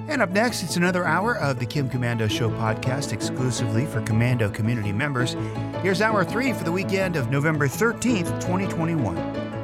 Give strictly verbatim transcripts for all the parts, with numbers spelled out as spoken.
And up next, it's another hour of the Kim Komando Show podcast exclusively for Komando community members. Here's hour three for the weekend of November thirteenth, twenty twenty-one.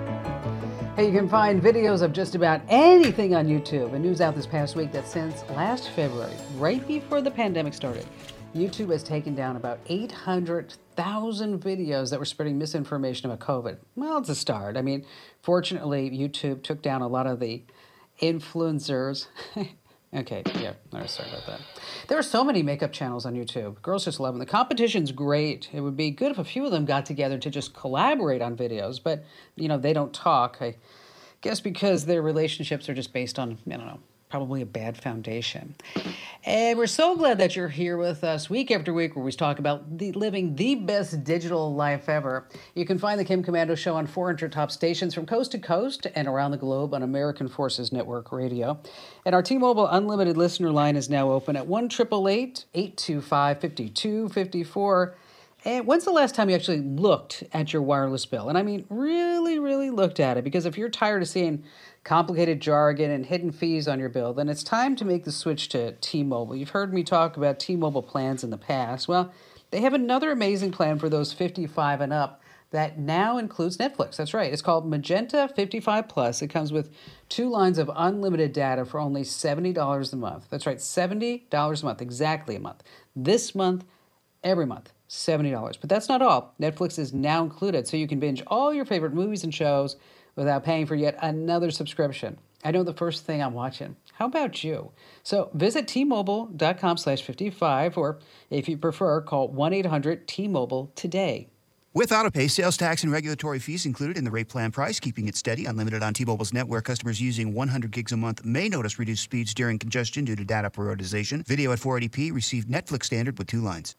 Hey, you can find videos of just about anything on YouTube. And news out this past week that since last February, right before the pandemic started, YouTube has taken down about eight hundred thousand videos that were spreading misinformation about COVID. Well, it's a start. I mean, fortunately, YouTube took down a lot of the influencers. Okay, yeah, all right, sorry about that. There are so many makeup channels on YouTube. Girls just love them. The competition's great. It would be good if a few of them got together to just collaborate on videos, but, you know, they don't talk. I guess because their relationships are just based on, I don't know, probably a bad foundation. And we're so glad that you're here with us week after week where we talk about the, living the best digital life ever. You can find the Kim Komando Show on four hundred top stations from coast to coast and around the globe on American Forces Network Radio. And our T-Mobile Unlimited listener line is now open at one eight eight eight, eight two five, five two five four. And when's the last time you actually looked at your wireless bill? And I mean, really, really looked at it. Because if you're tired of seeing complicated jargon and hidden fees on your bill, then it's time to make the switch to T-Mobile. You've heard me talk about T-Mobile plans in the past. Well, they have another amazing plan for those fifty-five and up that now includes Netflix. That's right. It's called Magenta fifty-five Plus. It comes with two lines of unlimited data for only seventy dollars a month. That's right, seventy dollars a month, exactly a month. This month, every month, seventy dollars. But that's not all. Netflix is now included, so you can binge all your favorite movies and shows without paying for yet another subscription. I know the first thing I'm watching. How about you? So visit T-Mobile.com slash 55, or if you prefer, call one eight hundred T Mobile today. With AutoPay, sales tax and regulatory fees included in the rate plan price, keeping it steady. Unlimited on T-Mobile's network. Customers using one hundred gigs a month may notice reduced speeds during congestion due to data prioritization. Video at four eighty p. Receive Netflix standard with two lines.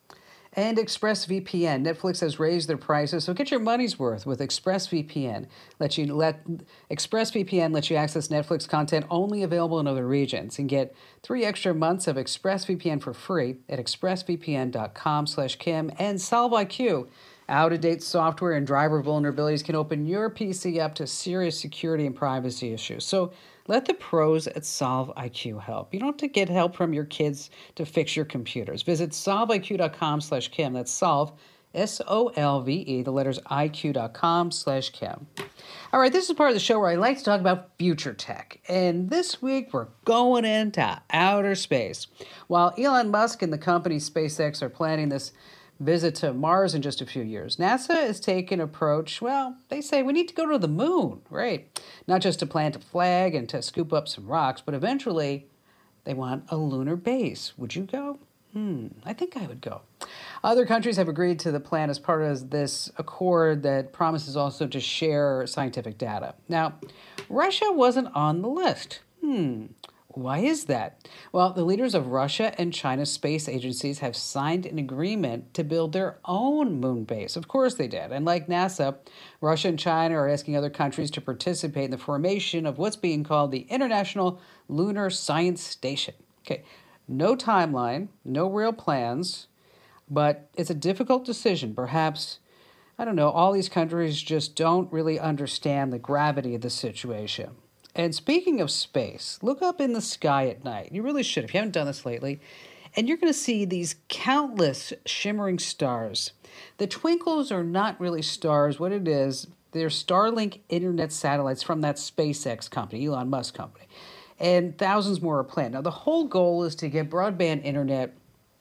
And ExpressVPN. Netflix has raised their prices, so get your money's worth with ExpressVPN. Let you let ExpressVPN lets you access Netflix content only available in other regions, and get three extra months of ExpressVPN for free at expressvpn.com slash Kim. And SolveIQ. Out-of-date software and driver vulnerabilities can open your P C up to serious security and privacy issues. So let the pros at SolveIQ help. You don't have to get help from your kids to fix your computers. Visit solveiq.com slash Kim. That's solve, S O L V E, the letters I Q.com slash Kim. All right, this is part of the show where I like to talk about future tech. And this week, we're going into outer space. While Elon Musk and the company SpaceX are planning this visit to Mars in just a few years, NASA is taking an approach, well, they say we need to go to the moon, right? Not just to plant a flag and to scoop up some rocks, but eventually they want a lunar base. Would you go? Hmm, I think I would go. Other countries have agreed to the plan as part of this accord that promises also to share scientific data. Now, Russia wasn't on the list. Hmm. Why is that? Well, the leaders of Russia and China's space agencies have signed an agreement to build their own moon base. Of course they did. And like NASA, Russia and China are asking other countries to participate in the formation of what's being called the International Lunar Science Station. Okay, no timeline, no real plans, but it's a difficult decision. Perhaps, I don't know, all these countries just don't really understand the gravity of the situation. And speaking of space, look up in the sky at night. You really should if you haven't done this lately. And you're going to see these countless shimmering stars. The twinkles are not really stars. What it is, they're Starlink internet satellites from that SpaceX company, Elon Musk company. And thousands more are planned. Now, the whole goal is to get broadband internet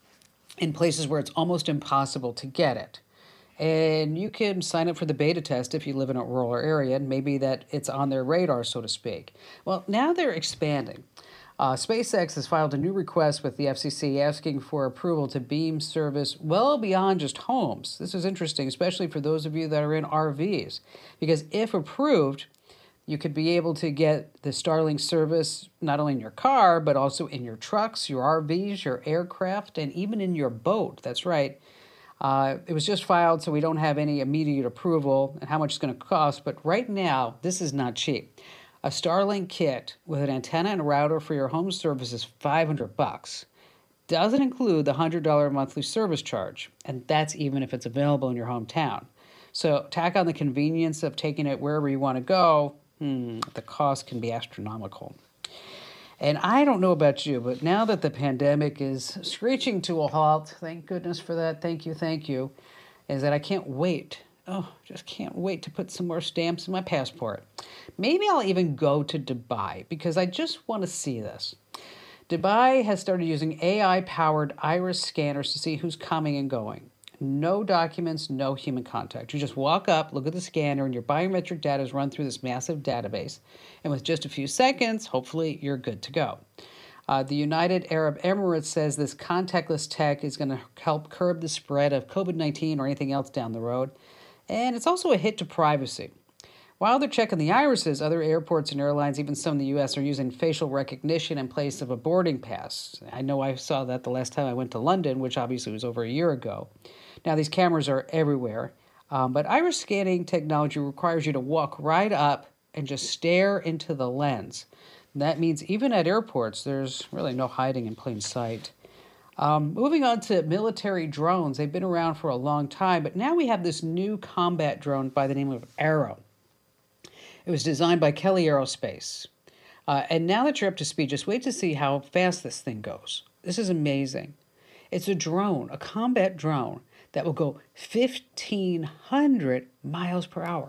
in places where it's almost impossible to get it. And you can sign up for the beta test if you live in a rural area, and maybe that it's on their radar, so to speak. Well, now they're expanding. Uh, SpaceX has filed a new request with the F C C asking for approval to beam service well beyond just homes. This is interesting, especially for those of you that are in R Vs, because if approved, you could be able to get the Starlink service not only in your car, but also in your trucks, your R Vs, your aircraft, and even in your boat. That's right. Uh, it was just filed, so we don't have any immediate approval and how much it's going to cost. But right now, this is not cheap. A Starlink kit with an antenna and a router for your home service is five hundred bucks. Doesn't include the one hundred dollars monthly service charge, and that's even if it's available in your hometown. So tack on the convenience of taking it wherever you want to go, hmm, the cost can be astronomical. And I don't know about you, but now that the pandemic is screeching to a halt, thank goodness for that, thank you, thank you, is that I can't wait. Oh, just can't wait to put some more stamps in my passport. Maybe I'll even go to Dubai because I just want to see this. Dubai has started using A I-powered iris scanners to see who's coming and going. No documents, no human contact. You just walk up, look at the scanner, and your biometric data is run through this massive database. And with just a few seconds, hopefully you're good to go. Uh, the United Arab Emirates says this contactless tech is going to help curb the spread of COVID nineteen or anything else down the road. And it's also a hit to privacy. While they're checking the irises, other airports and airlines, even some in the U S, are using facial recognition in place of a boarding pass. I know I saw that the last time I went to London, which obviously was over a year ago. Now, these cameras are everywhere, um, but iris scanning technology requires you to walk right up and just stare into the lens. And that means even at airports, there's really no hiding in plain sight. Um, moving on to military drones. They've been around for a long time, but now we have this new combat drone by the name of Arrow. It was designed by Kelly Aerospace. Uh, and now that you're up to speed, just wait to see how fast this thing goes. This is amazing. It's a drone, a combat drone, that will go fifteen hundred miles per hour.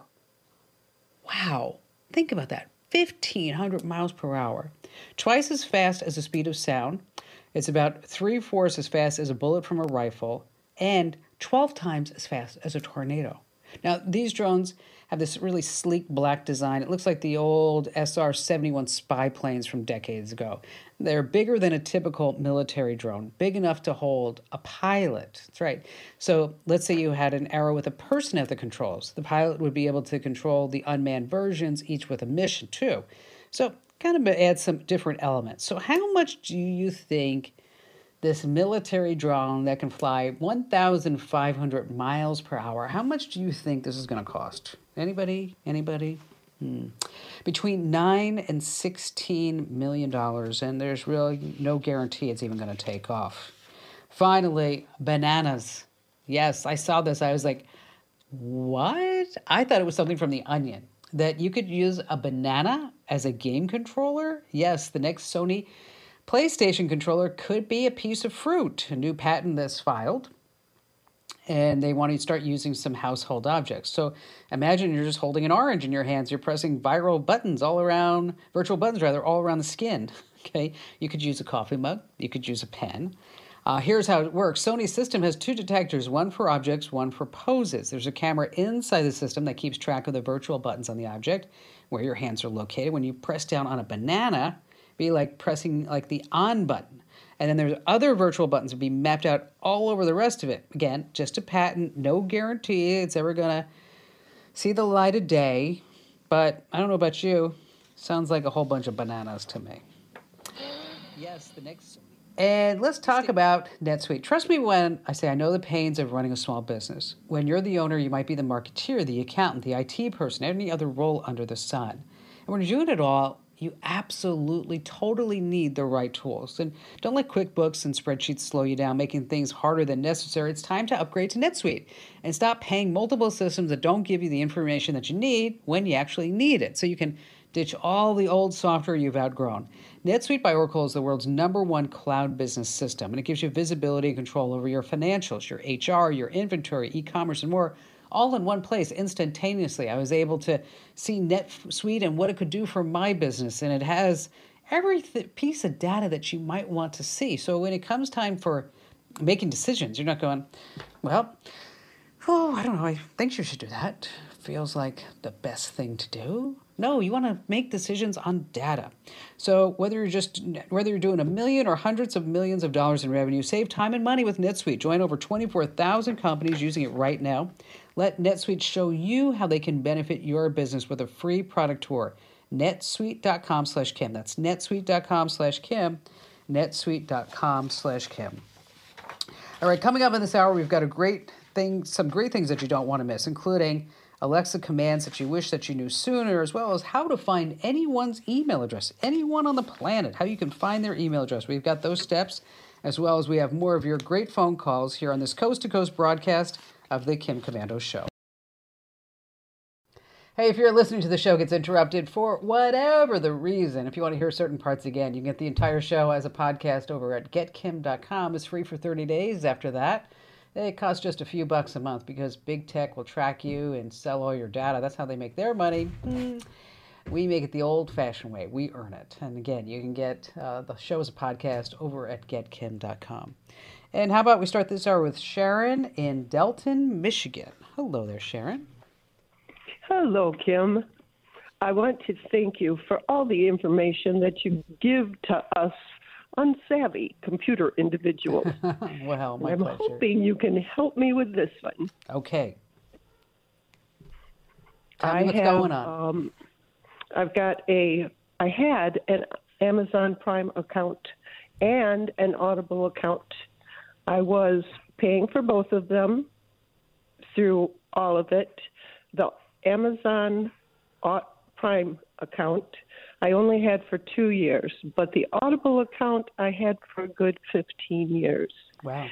Wow. Think about that. fifteen hundred miles per hour. Twice as fast as the speed of sound. It's about three-fourths as fast as a bullet from a rifle, and twelve times as fast as a tornado. Now, these drones have this really sleek black design. It looks like the old S R seventy-one spy planes from decades ago. They're bigger than a typical military drone, big enough to hold a pilot. That's right. So let's say you had an Arrow with a person at the controls. The pilot would be able to control the unmanned versions, each with a mission too. So kind of add some different elements. So how much do you think this military drone that can fly one thousand five hundred miles per hour, how much do you think this is going to cost? Anybody? Anybody? Hmm. Between nine and sixteen million dollars, and there's really no guarantee it's even going to take off. Finally, bananas. Yes, I saw this. I was like, what? I thought it was something from The Onion, that you could use a banana as a game controller. Yes, the next Sony PlayStation controller could be a piece of fruit, a new patent that's filed, and they want to start using some household objects. So imagine you're just holding an orange in your hands. You're pressing viral buttons all around, virtual buttons rather, all around the skin. Okay, you could use a coffee mug. You could use a pen. Uh, here's how it works. Sony's system has two detectors, one for objects, one for poses. There's a camera inside the system that keeps track of the virtual buttons on the object, where your hands are located. When you press down on a banana, be like pressing like the on button. And then there's other virtual buttons that be mapped out all over the rest of it. Again, just a patent, no guarantee it's ever going to see the light of day. But I don't know about you. Sounds like a whole bunch of bananas to me. Yes, the next... And let's talk about NetSuite. Trust me when I say I know the pains of running a small business. When you're the owner, you might be the marketeer, the accountant, the I T person, any other role under the sun. And when you're doing it all, you absolutely, totally need the right tools. And don't let QuickBooks and spreadsheets slow you down, making things harder than necessary. It's time to upgrade to NetSuite and stop paying multiple systems that don't give you the information that you need when you actually need it, so you can ditch all the old software you've outgrown. NetSuite by Oracle is the world's number one cloud business system, and it gives you visibility and control over your financials, your H R, your inventory, e-commerce, and more, all in one place instantaneously. I was able to see NetSuite and what it could do for my business, and it has every th- piece of data that you might want to see. So when it comes time for making decisions, you're not going, well, oh, I don't know, I think you should do that. Feels like the best thing to do. No, you want to make decisions on data. So whether you're just whether you're doing a million or hundreds of millions of dollars in revenue, save time and money with NetSuite. Join over twenty-four thousand companies using it right now. Let NetSuite show you how they can benefit your business with a free product tour. netsuite.com slash Kim. That's netsuite.com slash Kim. netsuite.com slash Kim. All right, coming up in this hour, we've got a great thing, some great things that you don't want to miss, including Alexa commands that you wish that you knew sooner, as well as how to find anyone's email address, anyone on the planet, how you can find their email address. We've got those steps, as well as we have more of your great phone calls here on this coast-to-coast broadcast of the Kim Komando Show. Hey, if you're listening to the show gets interrupted for whatever the reason, if you want to hear certain parts again, you can get the entire show as a podcast over at get kim dot com. It's free for thirty days. After that, it costs just a few bucks a month because big tech will track you and sell all your data. That's how they make their money. Hmm. We make it the old-fashioned way. We earn it. And again, you can get uh, the show as a podcast over at get kim dot com. And how about we start this hour with Sharon in Delton, Michigan. Hello there, Sharon. Hello, Kim. I want to thank you for all the information that you give to us unsavvy computer individuals. Well, my I'm pleasure. hoping you can help me with this one. Okay. Tell I me what's have, going on. Um, I've got a, I had an Amazon Prime account and an Audible account. I was paying for both of them through all of it. The Amazon Prime account I only had for two years, but the Audible account I had for a good fifteen years. Wow.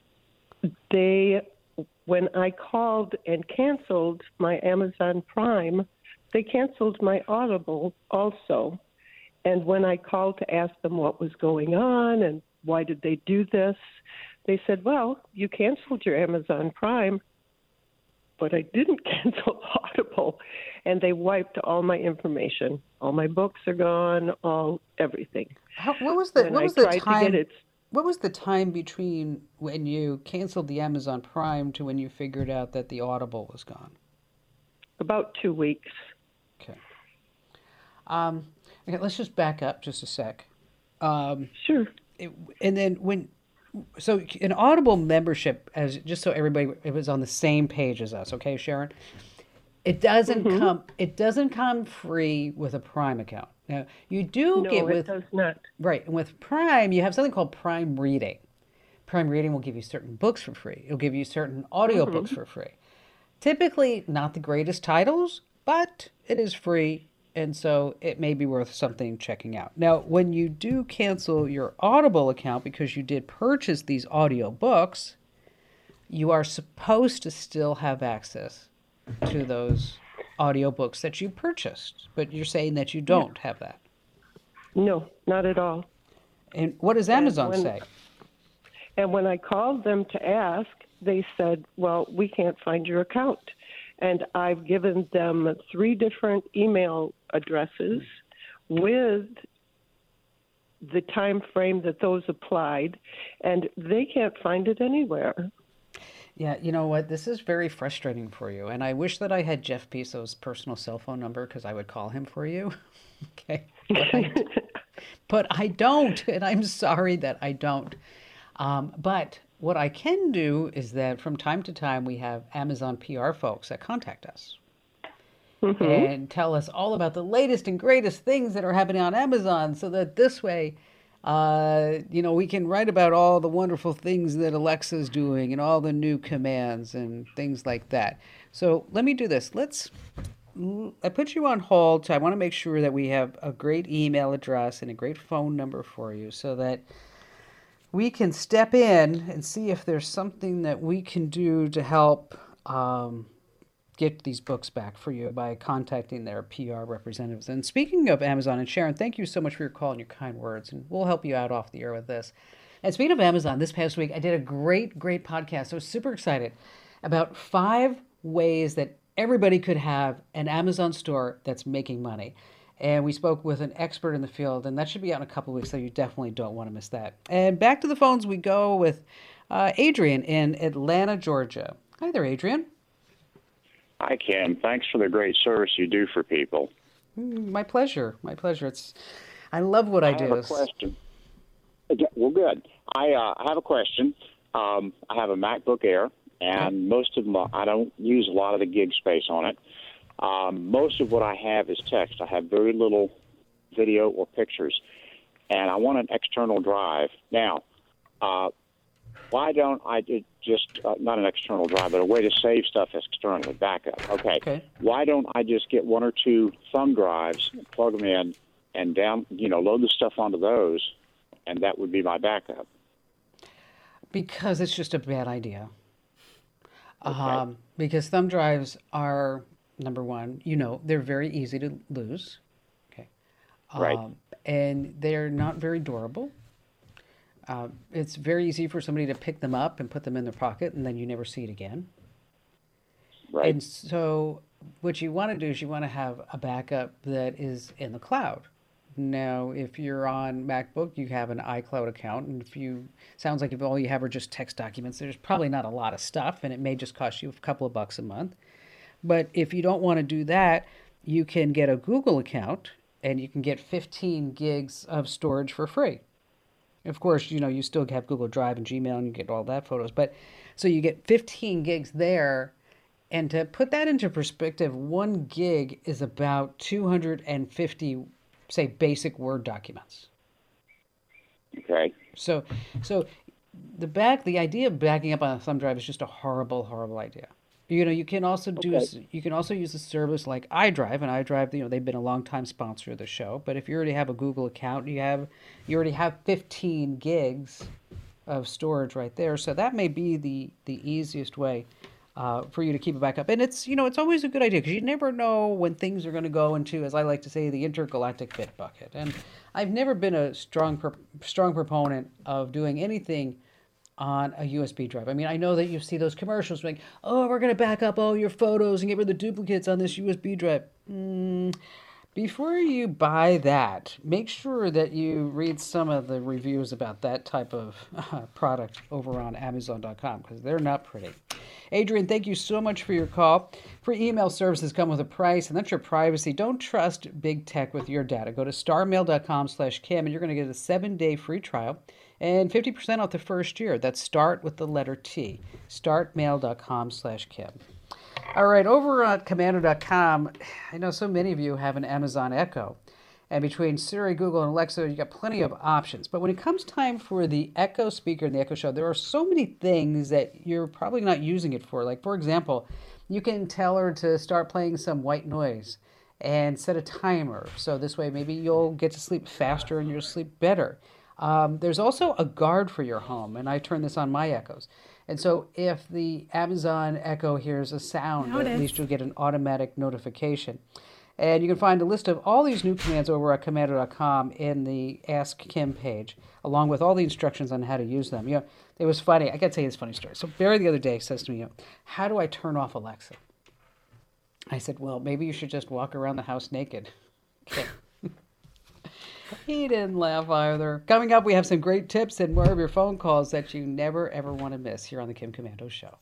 They, when I called and canceled my Amazon Prime, they canceled my Audible also. And when I called to ask them what was going on and why did they do this, they said, well, you canceled your Amazon Prime, but I didn't cancel Audible. And they wiped all my information. All my books are gone, all everything. How, what was the, When what I was the tried to time? get it- What was the time between when you canceled the Amazon Prime to when you figured out that the Audible was gone? About two weeks. Okay. Um, okay, let's just back up just a sec. Um, Sure. it, and then when, so an Audible membership, as just so everybody it was on the same page as us, okay, Sharon? It doesn't Mm-hmm. come. It doesn't come free with a Prime account. Now you do No, get it with does not. right, and with Prime you have something called Prime Reading. Prime Reading will give you certain books for free. It'll give you certain audiobooks for free. Typically not the greatest titles, but it is free, and so it may be worth something checking out. Now, when you do cancel your Audible account because you did purchase these audiobooks, you are supposed to still have access to those audiobooks that you purchased, but you're saying that you don't have that. No, not at all. And what does Amazon when- say? And when I called them to ask, they said, well, we can't find your account. And I've given them three different email addresses with the time frame that those applied, and they can't find it anywhere. Yeah, you know what? This is very frustrating for you. And I wish that I had Jeff Bezos' personal cell phone number because I would call him for you. Okay. But I, but I don't. And I'm sorry that I don't. Um, but what I can do is that from time to time we have Amazon P R folks that contact us Mm-hmm. and tell us all about the latest and greatest things that are happening on Amazon so that this way, uh, you know, we can write about all the wonderful things that Alexa's doing and all the new commands and things like that. So let me do this. Let's, I put you on hold. So I want to make sure that we have a great email address and a great phone number for you so that we can step in and see if there's something that we can do to help um, get these books back for you by contacting their P R representatives. And speaking of Amazon, and Sharon, thank you so much for your call and your kind words, and we'll help you out off the air with this. And speaking of Amazon, this past week I did a great, great podcast. I was super excited about five ways that everybody could have an Amazon store that's making money. And we spoke with an expert in the field, and that should be out in a couple of weeks, so you definitely don't want to miss that. And back to the phones we go with uh, Adrian in Atlanta, Georgia. Hi there, Adrian. Hi, Kim. Thanks for the great service you do for people. Mm, My pleasure. My pleasure. It's I love what I, I do. have a It's- question. Okay, well, good. I uh, have a question. Um, I have a MacBook Air, and most of them, I don't use a lot of the gig space on it. Um, most of what I have is text. I have very little video or pictures, and I want an external drive. Now, uh, why don't I do just, uh, not an external drive, but a way to save stuff externally, backup. Okay. Okay. Why don't I just get one or two thumb drives, plug them in, and down, you know, load the stuff onto those, and that would be my backup. Because it's just a bad idea. Um, because thumb drives are number one. You know, they're very easy to lose. Okay. Right. Um, and they're not very durable. Uh, it's very easy for somebody to pick them up and put them in their pocket, and then you never see it again. Right. And so what you want to do is you want to have a backup that is in the cloud. Now, if you're on MacBook, you have an iCloud account, and if you sounds like if all you have are just text documents, there's probably not a lot of stuff, and it may just cost you a couple of bucks a month. But if you don't want to do that, you can get a Google account, and you can get fifteen gigs of storage for free. Of course, you know, you still have Google Drive and Gmail, and you get all that photos. But so you get fifteen gigs there. And to put that into perspective, one gig is about two hundred fifty, say, basic Word documents. Okay. So, so the back, the idea of backing up on a thumb drive is just a horrible, horrible idea. You know, you can also do, Okay. you can also use a service like iDrive, and iDrive, you know, they've been a long time sponsor of the show. But if you already have a Google account, you have, you already have fifteen gigs of storage right there. So that may be the the easiest way uh, for you to keep it back up. And it's, you know, it's always a good idea because you never know when things are going to go into, as I like to say, the intergalactic bit bucket. And I've never been a strong pro- strong proponent of doing anything on a U S B drive. I mean, I know that you see those commercials like, oh, we're going to back up all your photos and get rid of the duplicates on this U S B drive. Mm, before you buy that, make sure that you read some of the reviews about that type of uh, product over on Amazon dot com because they're not pretty. Adrian, thank you so much for your call. Free email services come with a price, and that's your privacy. Don't trust big tech with your data. Go to starmail dot com slash Kim, and you're going to get a seven-day free trial and fifty percent off the first year. That's start with the letter T. startmail dot com slash Kim. All right, over at Komando dot com, I know so many of you have an Amazon Echo. And between Siri, Google, and Alexa, you got plenty of options. But when it comes time for the Echo speaker and the Echo Show, there are so many things that you're probably not using it for. Like, for example, you can tell her to start playing some white noise and set a timer. So this way, maybe you'll get to sleep faster and you'll sleep better. Um, there's also a guard for your home, and I turn this on my Echoes. And so if the Amazon Echo hears a sound, Notice. at least you'll get an automatic notification. And you can find a list of all these new commands over at Komando dot com in the Ask Kim page, along with all the instructions on how to use them. You know, it was funny. I got to tell you this funny story. So Barry the other day says to me, you know, how do I turn off Alexa? I said, well, maybe you should just walk around the house naked. Okay. He didn't laugh either. Coming up, we have some great tips and more of your phone calls that you never, ever want to miss here on the Kim Komando Show.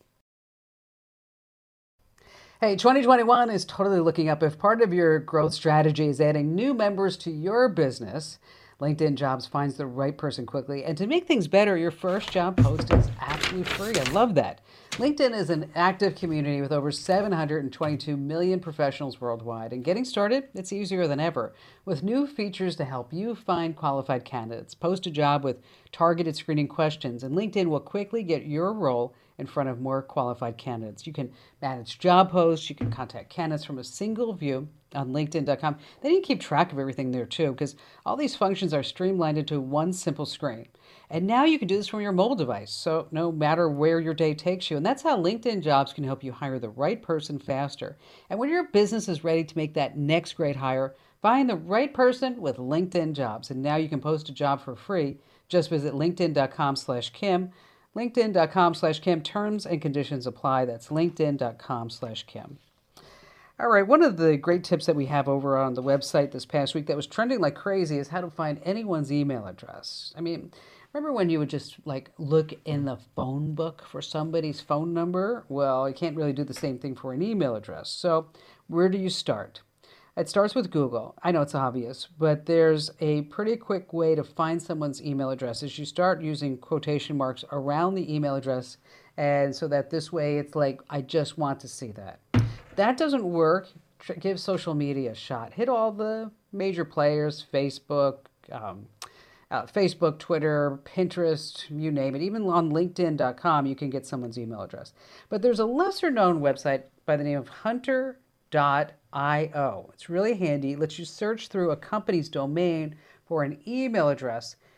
Hey, twenty twenty-one is totally looking up. If part of your growth strategy is adding new members to your business, LinkedIn Jobs finds the right person quickly. And to make things better, your first job post is absolutely free. I love that. LinkedIn is an active community with over seven hundred twenty-two million professionals worldwide. And getting started, it's easier than ever with new features to help you find qualified candidates. Post a job with targeted screening questions, and LinkedIn will quickly get your role in front of more qualified candidates. You can manage job posts. You can contact candidates from a single view on LinkedIn dot com. Then you can keep track of everything there too, because all these functions are streamlined into one simple screen. And now you can do this from your mobile device, so no matter where your day takes you. And that's how LinkedIn Jobs can help you hire the right person faster. And when your business is ready to make that next great hire, find the right person with LinkedIn Jobs. And now you can post a job for free. Just visit LinkedIn dot com slash Kim. LinkedIn dot com slash Kim. Terms and conditions apply. That's LinkedIn dot com slash Kim. All right, one of the great tips that we have over on the website this past week that was trending like crazy is how to find anyone's email address. I mean, remember when you would just like look in the phone book for somebody's phone number? Well, you can't really do the same thing for an email address. So where do you start? It starts with Google. I know it's obvious, but there's a pretty quick way to find someone's email address is you start using quotation marks around the email address, and so that this way it's like, I just want to see that. That doesn't work. Give social media a shot. Hit all the major players, Facebook, um, uh, Facebook, Twitter, Pinterest, you name it. Even on LinkedIn dot com, you can get someone's email address. But there's a lesser-known website by the name of Hunter dot io. It's really handy. It lets you search through a company's domain for an email address,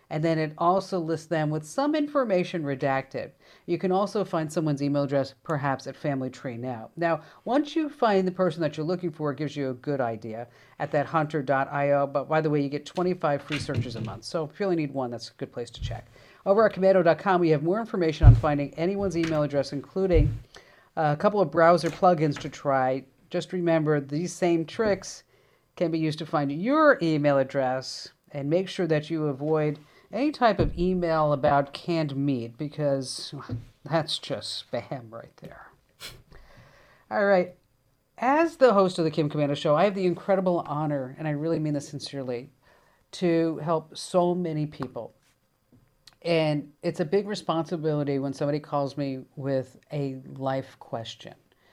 And then it also lists them with some information redacted. You can also find someone's email address, perhaps at Family Tree Now. Now, once you find the person that you're looking for, it gives you a good idea at that hunter dot io. But by the way, you get twenty-five free searches a month. So if you only need one, that's a good place to check. Over at Komando dot com, we have more information on finding anyone's email address, including a couple of browser plugins to try. Just remember, these same tricks can be used to find your email address, and make sure that you avoid any type of email about canned meat, because that's just spam right there. All right. As the host of the Kim Komando Show, I have the incredible honor, and I really mean this sincerely, to help so many people. And it's a big responsibility when somebody calls me with a life question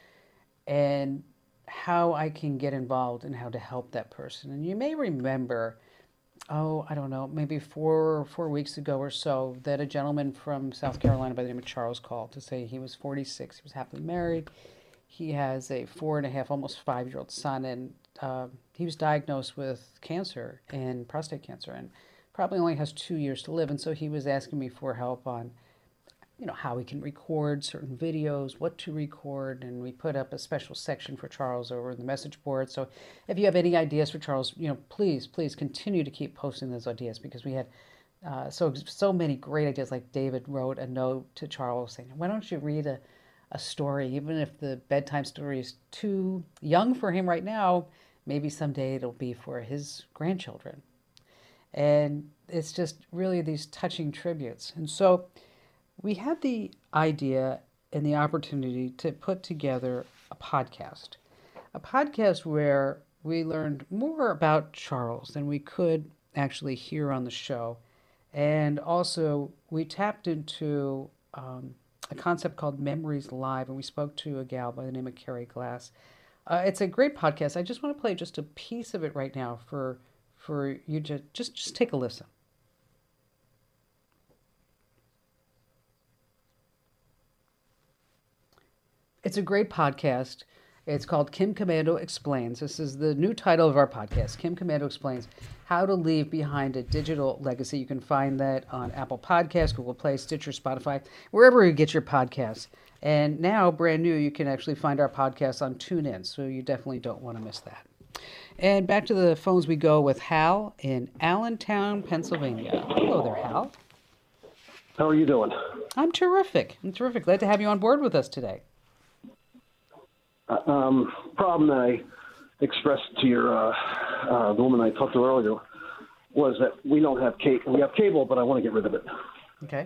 and how I can get involved and how to help that person. And you may remember, oh, I don't know, maybe four four weeks ago or so, that a gentleman from South Carolina by the name of Charles called to say he was forty-six, he was happily married, he has a four and a half, almost five-year-old son, and uh, he was diagnosed with cancer, and prostate cancer, and probably only has two years to live. And so he was asking me for help on, you know, how we can record certain videos, what to record, and we put up a special section for Charles over in the message board. So if you have any ideas for Charles, you know, please, please continue to keep posting those ideas, because we had uh, so so many great ideas. Like David wrote a note to Charles saying, why don't you read a, a story, even if the bedtime story is too young for him right now, maybe someday it'll be for his grandchildren. And it's just really these touching tributes. And so we had the idea and the opportunity to put together a podcast, a podcast where we learned more about Charles than we could actually hear on the show. And also we tapped into um, a concept called Memories Live, and we spoke to a gal by the name of Carrie Glass. Uh, it's a great podcast. I just want to play just a piece of it right now for for you to just, just take a listen. It's a great podcast. It's called Kim Komando Explains. This is the new title of our podcast, Kim Komando Explains How to Leave Behind a Digital Legacy. You can find that on Apple Podcasts, Google Play, Stitcher, Spotify, wherever you get your podcasts. And now, brand new, you can actually find our podcast on TuneIn, so you definitely don't want to miss that. And back to the phones we go with Hal in Allentown, Pennsylvania. Hello there, Hal. How are you doing? I'm terrific. I'm terrific. Glad to have you on board with us today. Uh, um, problem that I expressed to your uh, uh, the woman I talked to earlier was that we don't have cable. We have cable, but I want to get rid of it. Okay.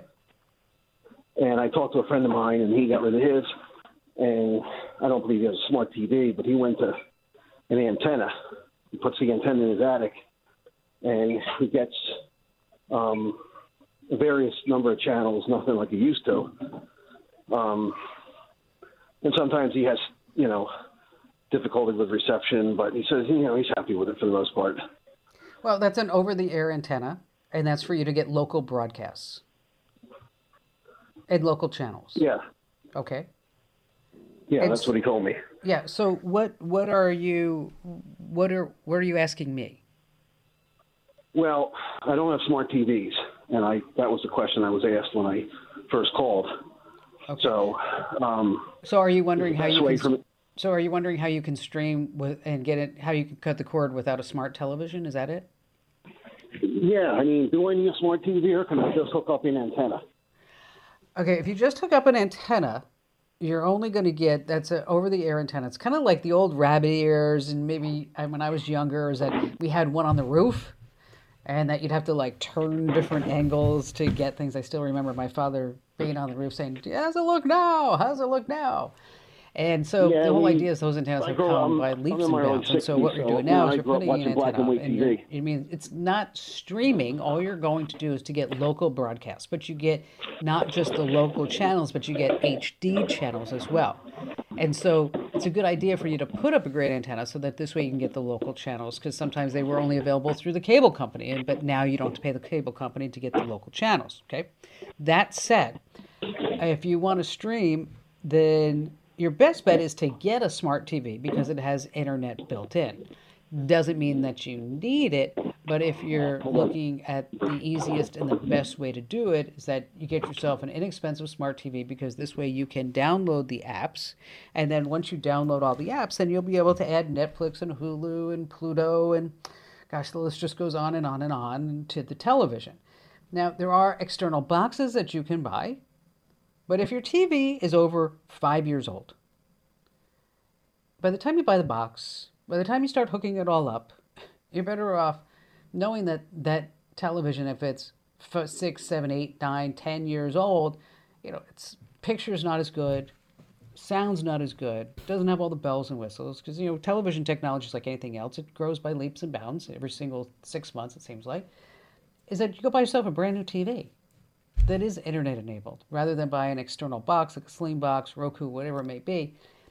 And I talked to a friend of mine, and he got rid of his. And I don't believe he has a smart T V, but he went to an antenna. He puts the antenna in his attic, and he gets um, a various number of channels, nothing like he used to. Um, and sometimes he has, you know, difficulty with reception, but he says, you know, he's happy with it for the most part. Well, that's an over-the-air antenna, and that's for you to get local broadcasts and local channels. Yeah. Okay. Yeah, and that's so, what he told me. Yeah. So what what are you what are what are you asking me? Well, I don't have smart T Vs, and I that was the question I was asked when I first called. Okay. So, um, so are you wondering how you can, from, so are you wondering how you can stream with and get it? How you can cut the cord without a smart television? Is that it? Yeah, I mean, do I need a smart T V, or can I just hook up an antenna? Okay, if you just hook up an antenna, you're only going to get, that's an over-the-air antenna. It's kind of like the old rabbit ears, and maybe when I was younger, is that we had one on the roof, and that you'd have to like turn different angles to get things. I still remember my father being on the roof saying, how's it look now? How's it look now? And so yeah, the whole we, idea is those antennas have grow, come I'm, by leaps and I'm bounds. And so what you're doing now is you're putting an antenna up, and you're, I mean, it's not streaming. All you're going to do is to get local broadcasts, but you get not just the local channels, but you get H D channels as well. And so it's a good idea for you to put up a great antenna so that this way you can get the local channels, because sometimes they were only available through the cable company, and but now you don't have to pay the cable company to get the local channels. Okay. That said, if you want to stream, then your best bet is to get a smart T V because it has internet built in. Doesn't mean that you need it, But if you're looking at the easiest and the best way to do it is that you get yourself an inexpensive smart T V, because this way you can download the apps. And then once you download all the apps, then you'll be able to add Netflix and Hulu and Pluto and, gosh, the list just goes on and on and on to the television. Now, there are external boxes that you can buy, but if your T V is over five years old, by the time you buy the box, by the time you start hooking it all up, you're better off knowing that that television, if it's six, seven, eight, nine, ten years old, you know, its picture's not as good, sound's not as good, doesn't have all the bells and whistles, because, you know, television technology is like anything else. It grows by leaps and bounds every single six months, it seems like, is that you go buy yourself a brand new T V that is internet enabled, rather than buy an external box, like a Sling box, Roku, whatever it may be,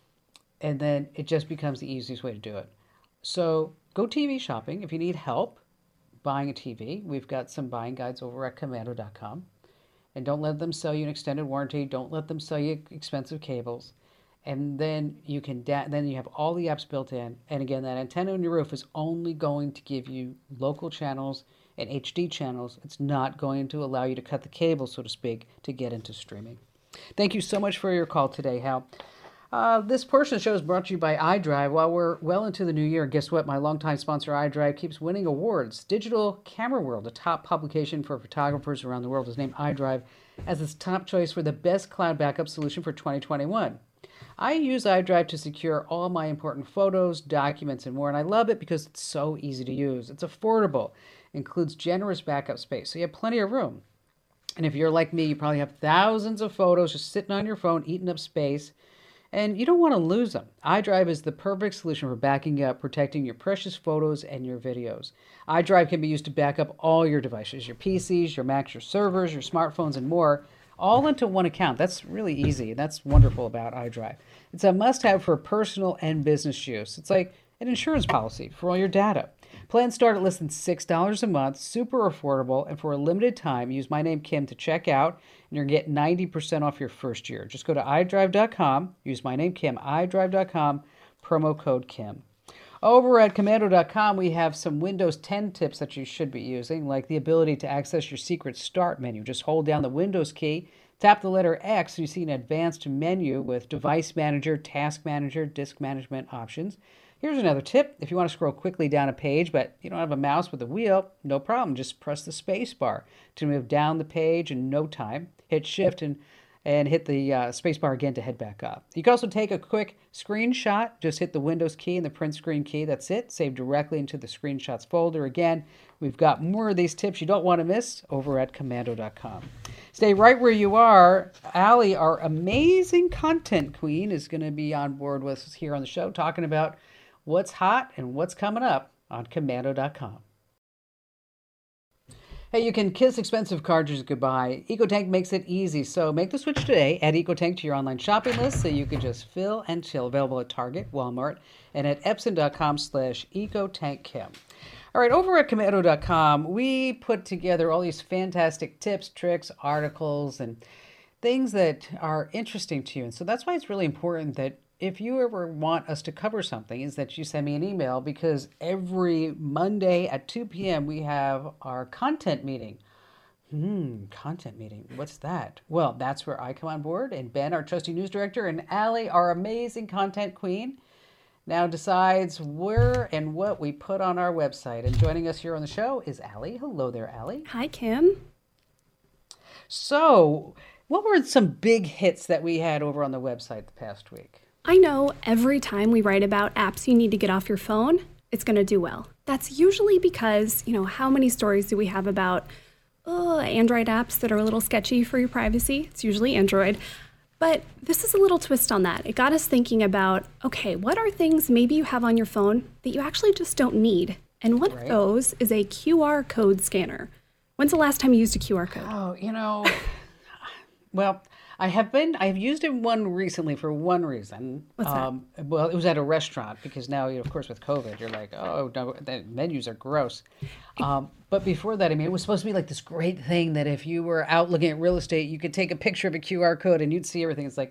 and then it just becomes the easiest way to do it. So go T V shopping. If you need help buying a T V, we've got some buying guides over at Komando dot com. And don't let them sell you an extended warranty. Don't let them sell you expensive cables. And then you can da- then you have all the apps built in. And again, that antenna on your roof is only going to give you local channels and H D channels. It's not going to allow you to cut the cable, so to speak, to get into streaming. Thank you so much for your call today, Hal. Uh, this portion of the show is brought to you by iDrive. While we're well into the new year, guess what? My longtime sponsor, iDrive, keeps winning awards. Digital Camera World, a top publication for photographers around the world, has named iDrive as its top choice for the best cloud backup solution for twenty twenty-one. I use iDrive to secure all my important photos, documents, and more, and I love it because it's so easy to use. It's affordable, includes generous backup space, so you have plenty of room. And if you're like me, you probably have thousands of photos just sitting on your phone, eating up space, and you don't want to lose them. iDrive is the perfect solution for backing up, protecting your precious photos and your videos. iDrive can be used to back up all your devices, your P Cs, your Macs, your servers, your smartphones, and more, all into one account. That's really easy. That's wonderful about iDrive. It's a must-have for personal and business use. It's like an insurance policy for all your data. Plans start at less than six dollars a month, super affordable, and for a limited time, use my name, Kim, to check out, and you're going to get ninety percent off your first year. Just go to i drive dot com, use my name, Kim, i drive dot com, promo code Kim. Over at Komando dot com, we have some Windows ten tips that you should be using, like the ability to access your secret start menu. Just hold down the Windows key, tap the letter X, and you see an advanced menu with Device Manager, Task Manager, Disk Management options. Here's another tip. If you want to scroll quickly down a page, but you don't have a mouse with a wheel, no problem. Just press the space bar to move down the page in no time. Hit Shift and, and hit the uh, space bar again to head back up. You can also take a quick screenshot. Just hit the Windows key and the print screen key. That's it. Save directly into the screenshots folder. Again, we've got more of these tips you don't want to miss over at Komando dot com. Stay right where you are. Allie, our amazing content queen, is going to be on board with us here on the show talking about what's hot and what's coming up on Komando dot com. Hey, you can kiss expensive cartridges goodbye. EcoTank makes it easy, so make the switch today. Add EcoTank to your online shopping list so you can just fill and chill. Available at Target, Walmart, and at Epson dot com slash EcoTankKim. All right, over at Komando dot com, we put together all these fantastic tips, tricks, articles, and things that are interesting to you. And so that's why it's really important that if you ever want us to cover something, is that you send me an email, because every Monday at two p.m. we have our content meeting. Hmm, content meeting. What's that? Well, that's where I come on board, and Ben, our trusty news director, and Allie, our amazing content queen, now decides where and what we put on our website. And joining us here on the show is Allie. Hello there, Allie. Hi, Kim. So, what were some big hits that we had over on the website the past week? I know every time we write about apps you need to get off your phone, it's going to do well. That's usually because, you know, how many stories do we have about oh, Android apps that are a little sketchy for your privacy? It's usually Android. But this is a little twist on that. It got us thinking about, okay, what are things maybe you have on your phone that you actually just don't need? And one right. of those is a Q R code scanner. When's the last time you used a Q R code? Oh, you know, well, I have been, I've used it one recently for one reason. What's that? Um, well, it was at a restaurant, because now, you know, of course, with COVID, you're like, oh, no, the menus are gross. Um, but before that, I mean, it was supposed to be like this great thing that if you were out looking at real estate, you could take a picture of a Q R code and you'd see everything. It's like,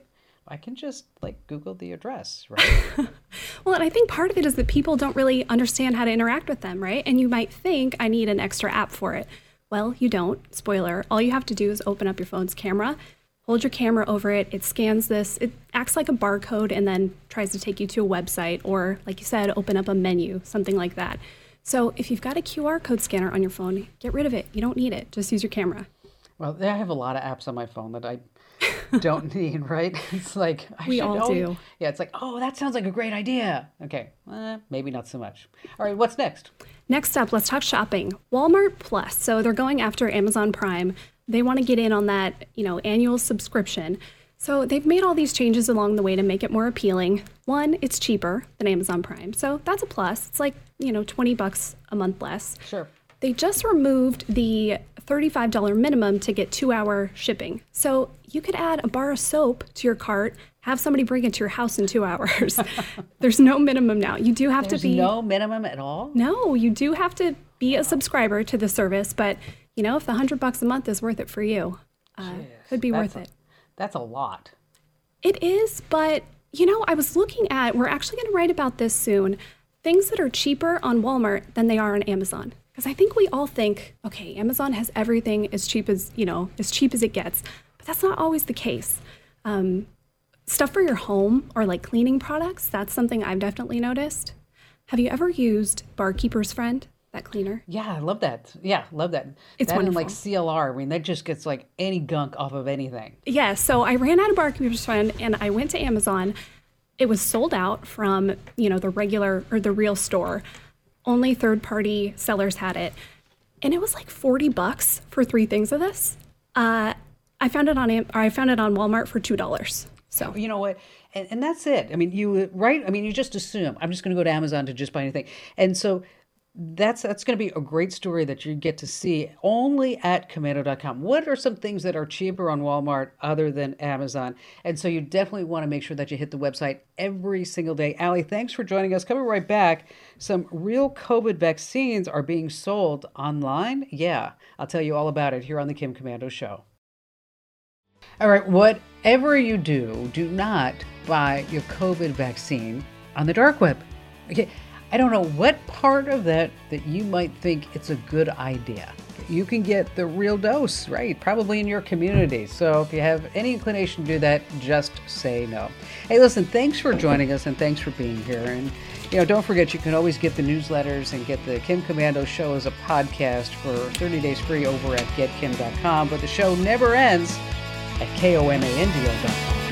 I can just like Google the address, right? Well, and I think part of it is that people don't really understand how to interact with them, right? And you might think, I need an extra app for it. Well, you don't. Spoiler. All you have to do is open up your phone's camera, hold your camera over it, it scans this, it acts like a barcode and then tries to take you to a website or, like you said, open up a menu, something like that. So if you've got a Q R code scanner on your phone, get rid of it. You don't need it. Just use your camera. Well, I have a lot of apps on my phone that I don't need, right? It's like, I We should all know. do. Yeah, it's like, oh, that sounds like a great idea. Okay, eh, maybe not so much. All right, what's next? Next up, let's talk shopping. Walmart Plus. So they're going after Amazon Prime. They want to get in on that, you know, annual subscription. So they've made all these changes along the way to make it more appealing. One, it's cheaper than Amazon Prime. So that's a plus. It's like, you know, twenty bucks a month less. Sure. They just removed the thirty-five dollars minimum to get two-hour shipping. So you could add a bar of soap to your cart, have somebody bring it to your house in two hours. There's no minimum now. You do have There's to be... no minimum at all? No, you do have to be a subscriber to the service, but, you know, if the one hundred bucks a month is worth it for you, uh, could be That's worth a- it. That's a lot. It is, but, you know, I was looking at, we're actually going to write about this soon, things that are cheaper on Walmart than they are on Amazon. Because I think we all think, okay, Amazon has everything as cheap as, you know, as cheap as it gets. But that's not always the case. Um, stuff for your home or like cleaning products, that's something I've definitely noticed. Have you ever used Barkeeper's Friend, that cleaner? Yeah, I love that. Yeah, love that. It's that and like wonderful. C L R, I mean, that just gets like any gunk off of anything. Yeah, so I ran out of Barkeeper's Friend and I went to Amazon. It was sold out from, you know, the regular or the real store. Only third-party sellers had it. And it was like forty bucks for three things of this. Uh, I found it on Am- or I found it on Walmart for two dollars. So You know what? And, and that's it. I mean, you, right? I mean, you just assume, I'm just going to go to Amazon to just buy anything. And so that's that's going to be a great story that you get to see only at Komando dot com. What are some things that are cheaper on Walmart other than Amazon? And so you definitely want to make sure that you hit the website every single day. Allie, thanks for joining us. Coming right back, some real COVID vaccines are being sold online. Yeah, I'll tell you all about it here on the Kim Komando Show. All right, whatever you do, do not buy your COVID vaccine on the dark web. Okay, I don't know what part of that that you might think it's a good idea. You can get the real dose, right? Probably in your community. So if you have any inclination to do that, just say no. Hey, listen, thanks for joining us and thanks for being here. And, you know, don't forget, you can always get the newsletters and get the Kim Komando Show as a podcast for thirty days free over at get kim dot com. But the show never ends at komando dot com.